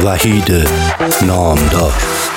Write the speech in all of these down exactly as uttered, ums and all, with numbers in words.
وحید نامدار.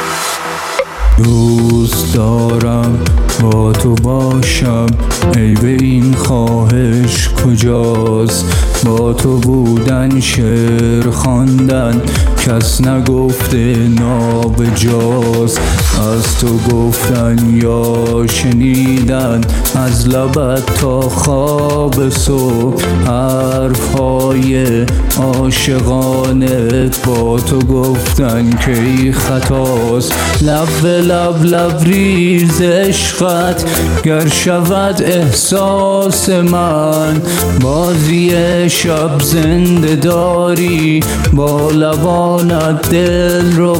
دوست دارم با تو باشم، عیب این خواهش کجاست؟ با تو بودن شعر خواندن کس نگفته نابجاست. از تو گفتن یا شنیدن از لبت تا خواب صبح، حرفهای عاشقانت با تو گفتن که ای خطاست. لب به لب لبریز عشقت گر شود احساس من، بازی شب زنده داری با لبانت دل رو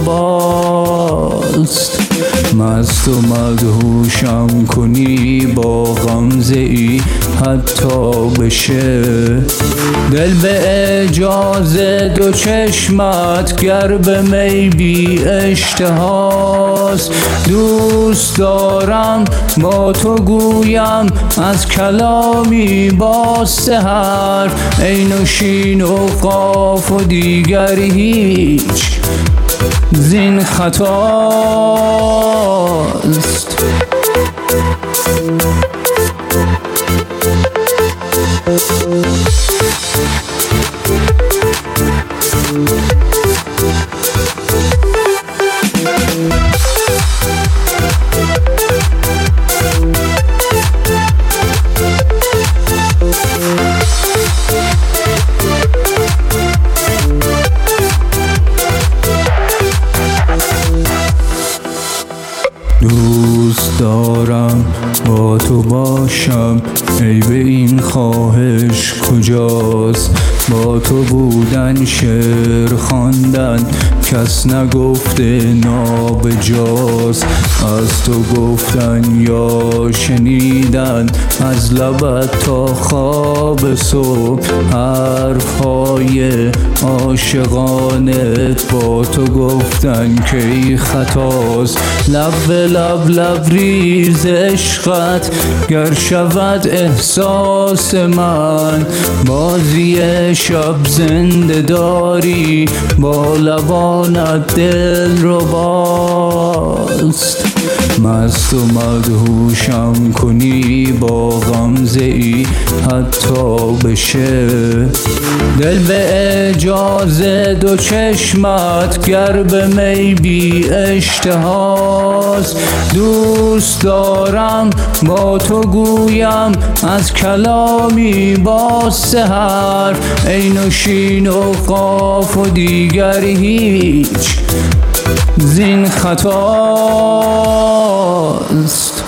باست. مست و مدهوشم کنی با غمزه ای حتی بشه دل به اجازه دو چشمت گر به می بی اشتهاست. دوست دارم با تو گویم از کلامی با سحر، عین و شین و قاف و دیگر هیچ زین خطاست. دوست دارم با تو باشم، عیب این خواهش کجاست؟ با تو بودن شعر خواندن کس نگفته نابجاست. از تو گفتن یا شنیدن از لبت تا خواب صبح، حرفهای عاشقانت با تو گفتن که ای خطاست. لب به لب لبریز عشقت گر شود احساس من، بازی شب زنده داری با لبانت دل رو باست. مست و مدهوشم کنی با غمزه ای حتی بشه دل به اجازه دو چشمت گر به می بی اشتهاست. دوست دارم با تو گویم از کلامی با سحر، عین و شین و قاف و دیگر هیچ زین خطاست.